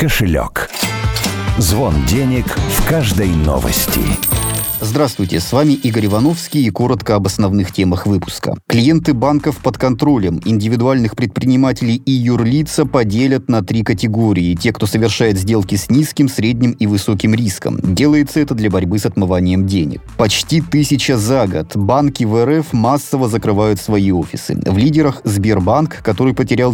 кошелек. Звон денег в каждой новости. Здравствуйте, с вами Игорь Ивановский и коротко об основных темах выпуска. Клиенты банков под контролем. Индивидуальных предпринимателей и юрлица поделят на 3 категории. Те, кто совершает сделки с низким, средним и высоким риском. Делается это для борьбы с отмыванием денег. Почти 1000 за год. Банки в РФ массово закрывают свои офисы. В лидерах Сбербанк, который потерял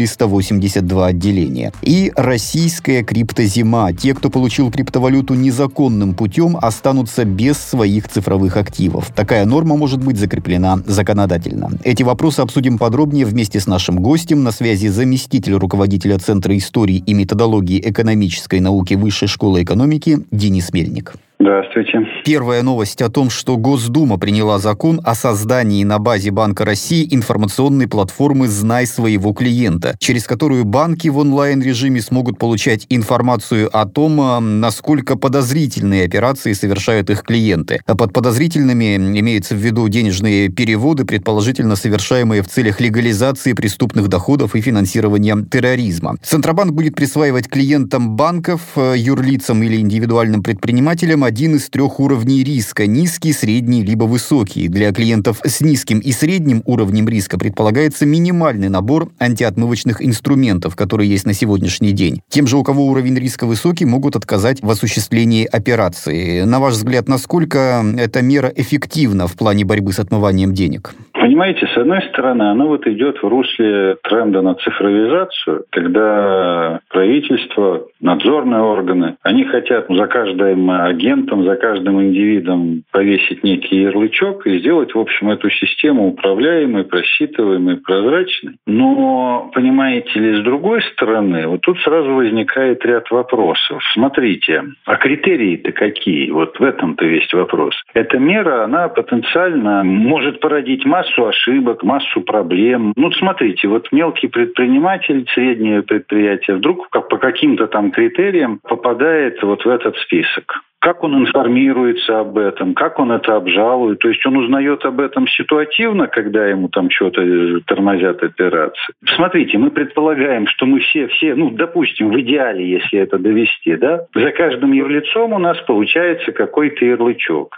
482 отделения. И российская криптозима. Те, кто получил криптовалюту незаконным путем, останутся без своих цифровых активов. Такая норма может быть закреплена законодательно. Эти вопросы обсудим подробнее вместе с нашим гостем. На связи заместитель руководителя Центра истории и методологии экономической науки Высшей школы экономики Денис Мельник. Здравствуйте. Первая новость о том, что Госдума приняла закон о создании на базе Банка России информационной платформы «Знай своего клиента», через которую банки в онлайн-режиме смогут получать информацию о том, насколько подозрительные операции совершают их клиенты. Под подозрительными имеется в виду денежные переводы, предположительно совершаемые в целях легализации преступных доходов и финансирования терроризма. Центробанк будет присваивать клиентам банков, юрлицам или индивидуальным предпринимателям один из 3 уровней риска – низкий, средний, либо высокий. Для клиентов с низким и средним уровнем риска предполагается минимальный набор антиотмывочных инструментов, которые есть на сегодняшний день. Тем же, у кого уровень риска высокий, могут отказать в осуществлении операции. На ваш взгляд, насколько эта мера эффективна в плане борьбы с отмыванием денег? Понимаете, с одной стороны, оно идет в русле тренда на цифровизацию, когда правительство, надзорные органы, они хотят за каждым агентом, за каждым индивидом повесить некий ярлычок и сделать, в общем, эту систему управляемой, просчитываемой, прозрачной. Но, понимаете ли, с другой стороны, вот тут сразу возникает ряд вопросов. Смотрите, а критерии-то какие? Вот в этом-то весь вопрос. Эта мера, она потенциально может породить массу ошибок, массу проблем. Ну, смотрите, вот мелкий предприниматель, среднее предприятие вдруг по каким-то там критериям попадает вот в этот список. Как он информируется об этом, как он это обжалует. То есть он узнает об этом ситуативно, когда ему там что-то тормозят операции. Смотрите, мы предполагаем, что мы все, допустим, в идеале, если это довести, да, за каждым юрлицом у нас получается какой-то ярлычок.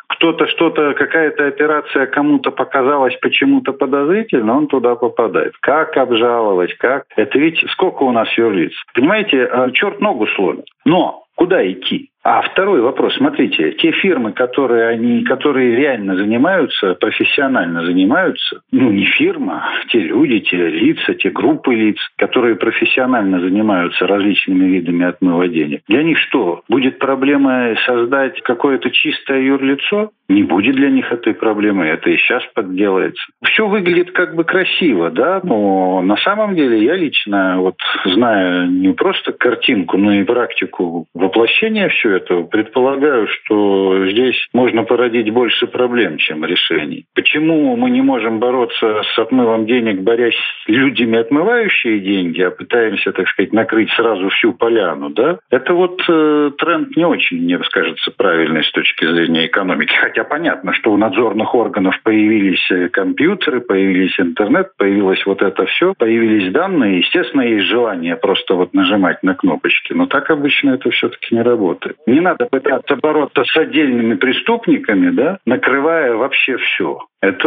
Какая-то операция кому-то показалась почему-то подозрительно, он туда попадает. Как обжаловать, как? Это ведь сколько у нас юрлиц? Понимаете, черт ногу сломит. Но куда идти? А второй вопрос. Смотрите, те фирмы, которые реально занимаются, профессионально занимаются, не фирма, те люди, те лица, те группы лиц, которые профессионально занимаются различными видами отмыва денег. Для них что? Будет проблема создать какое-то чистое юрлицо? Не будет для них этой проблемы. Это и сейчас подделается. Все выглядит как бы красиво, да, но на самом деле я лично, зная не просто картинку, но и практику воплощения всего этого, предполагаю, что здесь можно породить больше проблем, чем решений. Почему мы не можем бороться с отмывом денег, борясь с людьми, отмывающими деньги, а пытаемся, так сказать, накрыть сразу всю поляну, да? Это тренд не очень, мне кажется, правильный с точки зрения экономики. Хотя понятно, что у надзорных органов появились компьютеры, появились интернет, появилось это все, появились данные. Естественно, есть желание просто нажимать на кнопочки. Но так обычно это все-таки не работает. Не надо пытаться бороться с отдельными преступниками, да, накрывая вообще все.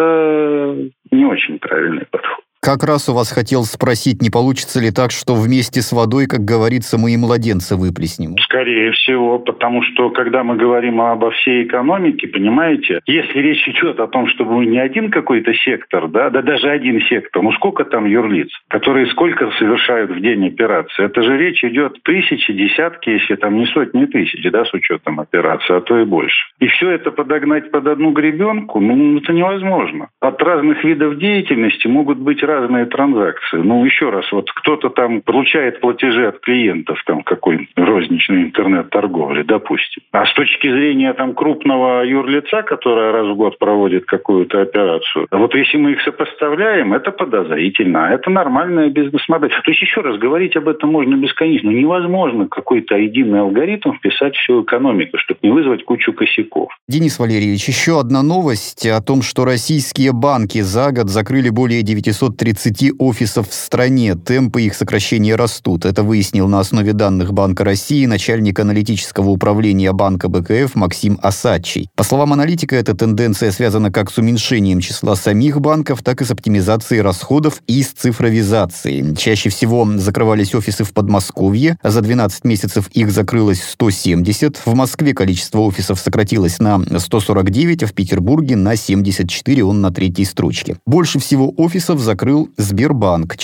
Это не очень правильный подход. Как раз у вас хотел спросить, не получится ли так, что вместе с водой, как говорится, мы и младенца выплеснем? Скорее всего, потому что, когда мы говорим обо всей экономике, понимаете, если речь идет о том, чтобы не один какой-то сектор, да даже один сектор, сколько там юрлиц, которые сколько совершают в день операций, это же речь идет тысячи, десятки, если там не сотни тысяч, да, с учетом операций, а то и больше. И все это подогнать под одну гребенку, это невозможно. От разных видов деятельности могут быть разные транзакции. Еще раз, кто-то там получает платежи от клиентов, какой розничной интернет-торговли, допустим. А с точки зрения крупного юрлица, которое раз в год проводит какую-то операцию, если мы их сопоставляем, это подозрительно, а это нормальная бизнес-модель. То есть, еще раз, говорить об этом можно бесконечно. Невозможно какой-то единый алгоритм вписать всю экономику, чтобы не вызвать кучу косяков. Денис Валерьевич, еще одна новость о том, что российские банки за год закрыли более 900 330 офисов в стране. Темпы их сокращения растут. Это выяснил на основе данных Банка России начальник аналитического управления банка БКФ Максим Осадчий. По словам аналитика, эта тенденция связана как с уменьшением числа самих банков, так и с оптимизацией расходов и с цифровизацией. Чаще всего закрывались офисы в Подмосковье. За 12 месяцев их закрылось 170. В Москве количество офисов сократилось на 149, а в Петербурге на 74, он на третьей строчке. Больше всего офисов закрыл Сбербанк,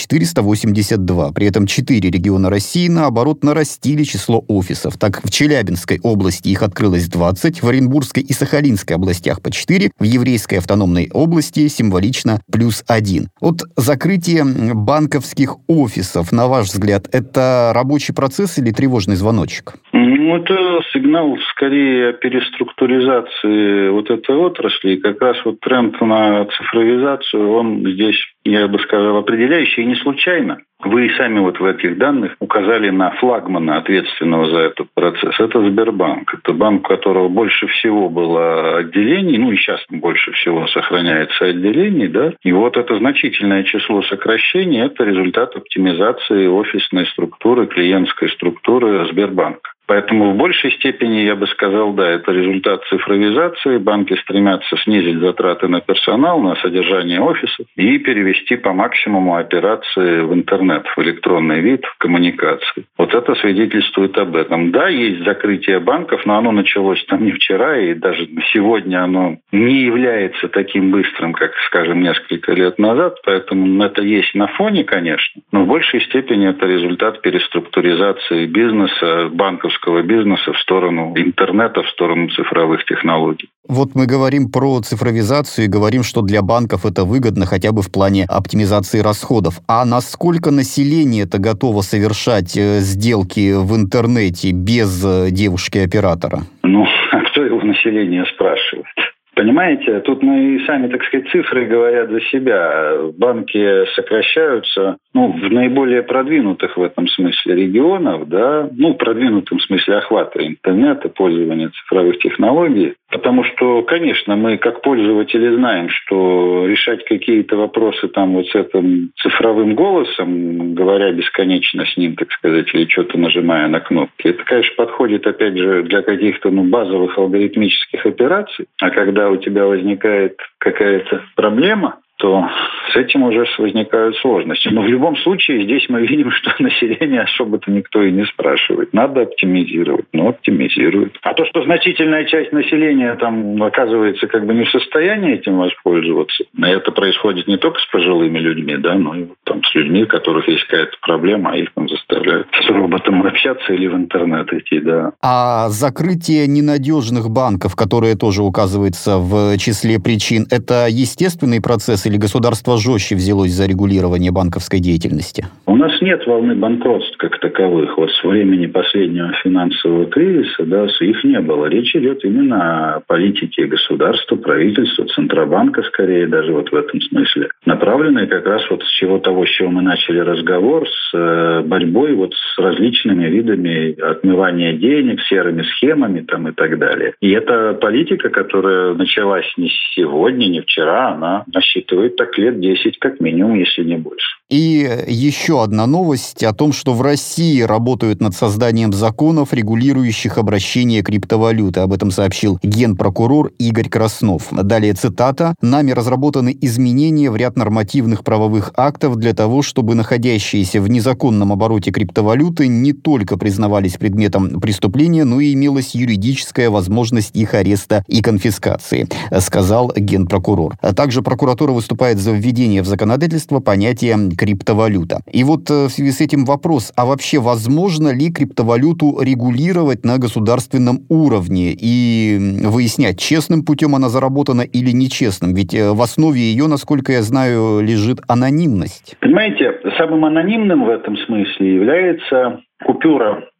482. При этом 4 региона России, наоборот, нарастили число офисов. Так, в Челябинской области их открылось 20, в Оренбургской и Сахалинской областях по 4, в Еврейской автономной области символично +1. Вот закрытие банковских офисов, на ваш взгляд, это рабочий процесс или тревожный звоночек? Это сигнал скорее о переструктуризации вот этой отрасли. И как раз вот тренд на цифровизацию, он здесь, я бы сказал, определяющий и не случайно. Вы и сами вот в этих данных указали на флагмана, ответственного за этот процесс. Это Сбербанк. Это банк, у которого больше всего было отделений, и сейчас больше всего сохраняется отделений, да. И вот это значительное число сокращений – это результат оптимизации офисной структуры, клиентской структуры Сбербанка. Поэтому в большей степени, я бы сказал, да, это результат цифровизации. Банки стремятся снизить затраты на персонал, на содержание офисов и перевести по максимуму операции в интернет, в электронный вид, в коммуникации. Вот это свидетельствует об этом. Да, есть закрытие банков, но оно началось там не вчера, и даже сегодня оно не является таким быстрым, как, скажем, несколько лет назад. Поэтому это есть на фоне, конечно, но в большей степени это результат переструктуризации бизнеса, банковского бизнеса в сторону интернета, в сторону цифровых технологий. Вот мы говорим про цифровизацию и говорим, что для банков это выгодно хотя бы в плане оптимизации расходов. А насколько население это готово совершать сделки в интернете без девушки-оператора? А кто его население спрашивает? Понимаете, тут мы и сами, так сказать, цифры говорят за себя. Банки сокращаются, в наиболее продвинутых в этом смысле регионах, да, продвинутым в смысле охвата интернета, пользования цифровых технологий. Потому что, конечно, мы как пользователи знаем, что решать какие-то вопросы там вот с этим цифровым голосом, говоря бесконечно с ним, так сказать, или что-то нажимая на кнопки, это, конечно, подходит, опять же, для каких-то базовых алгоритмических операций. А когда у тебя возникает какая-то проблема, то с этим уже возникают сложности. Но в любом случае здесь мы видим, что население особо-то никто и не спрашивает. Надо оптимизировать, оптимизируют. А то, что значительная часть населения там оказывается не в состоянии этим воспользоваться, это происходит не только с пожилыми людьми, да, но и с людьми, у которых есть какая-то проблема, а их заставляют с роботом общаться или в интернет идти, да. А закрытие ненадежных банков, которое тоже указывается в числе причин, это естественный процесс или государство жестче взялось за регулирование банковской деятельности? У нас нет волны банкротств как таковых. Вот с времени последнего финансового кризиса, их не было. Речь идет именно о политике государства, правительства, Центробанка, скорее даже в этом смысле. Направленной как раз с чего мы начали разговор, с борьбой с различными видами отмывания денег, серыми схемами и так далее. И эта политика, которая началась не сегодня, не вчера, она насчитывает лет 10 как минимум, если не больше. И еще одна новость о том, что в России работают над созданием законов, регулирующих обращение криптовалюты. Об этом сообщил генпрокурор Игорь Краснов. Далее цитата. «Нами разработаны изменения в ряд нормативных правовых актов для того, чтобы находящиеся в незаконном обороте криптовалюты не только признавались предметом преступления, но и имелась юридическая возможность их ареста и конфискации», сказал генпрокурор. Также прокуратура выступает за введение в законодательство понятия криптовалюта. И в связи с этим вопрос, а вообще возможно ли криптовалюту регулировать на государственном уровне и выяснять, честным путем она заработана или нечестным? Ведь в основе ее, насколько я знаю, лежит анонимность. Понимаете, самым анонимным в этом смысле является купюра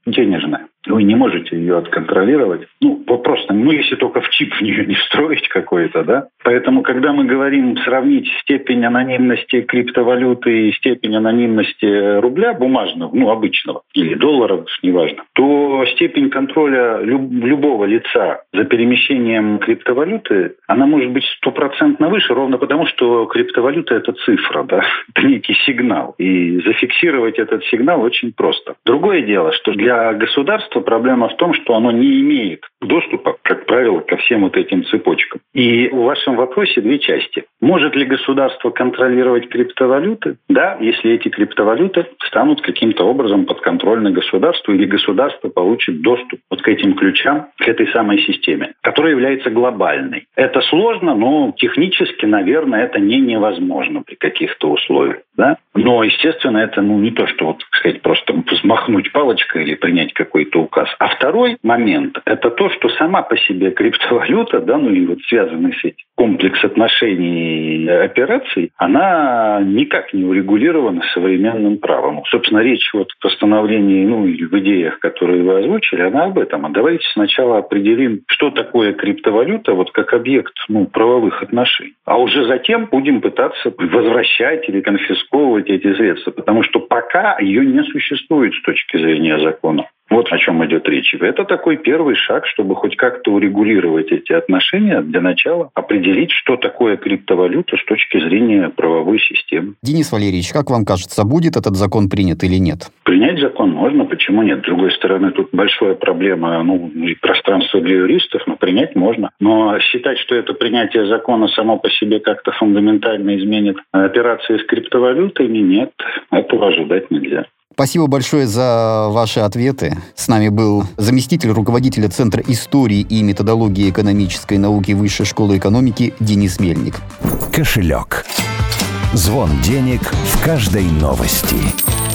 денежная. Вы не можете ее отконтролировать. Просто, если только в чип в нее не встроить какой-то, да. Поэтому, когда мы говорим сравнить степень анонимности криптовалюты и степень анонимности рубля бумажного, обычного, или доллара, неважно, то степень контроля любого лица за перемещением криптовалюты, она может быть 100% выше, ровно потому, что криптовалюта – это цифра, да, это некий сигнал. И зафиксировать этот сигнал очень просто. Другое дело, что для государства проблема в том, что оно не имеет доступа, как правило, ко всем вот этим цепочкам. И в вашем вопросе две части. Может ли государство контролировать криптовалюты? Да, если эти криптовалюты станут каким-то образом подконтрольны государству, или государство получит доступ вот к этим ключам, к этой самой системе, которая является глобальной. Это сложно, но технически, наверное, это невозможно при каких-то условиях. Да? Но, естественно, это не то, что, просто взмахнуть палочкой или принять какой-то указ. А второй момент – это то, что сама по себе криптовалюта, и вот связанный с этим комплекс отношений и операций, она никак не урегулирована современным правом. Собственно, речь в постановлении, или в идеях, которые вы озвучили, она об этом. А давайте сначала определим, что такое криптовалюта, как объект правовых отношений. А уже затем будем пытаться возвращать или конфисковывать эти средства, потому что пока ее не существует с точки зрения закона. Вот о чем идет речь. Это такой первый шаг, чтобы хоть как-то урегулировать эти отношения, для начала определить, что такое криптовалюта с точки зрения правовой системы. Денис Валерьевич, как вам кажется, будет этот закон принят или нет? Принять закон можно, почему нет? С другой стороны, тут большая проблема, и пространство для юристов, но принять можно. Но считать, что это принятие закона само по себе как-то фундаментально изменит операции с криптовалютами, нет, этого ожидать нельзя. Спасибо большое за ваши ответы. С нами был заместитель руководителя Центра истории и методологии экономической науки Высшей школы экономики Денис Мельник. Кошелек. Звон денег в каждой новости.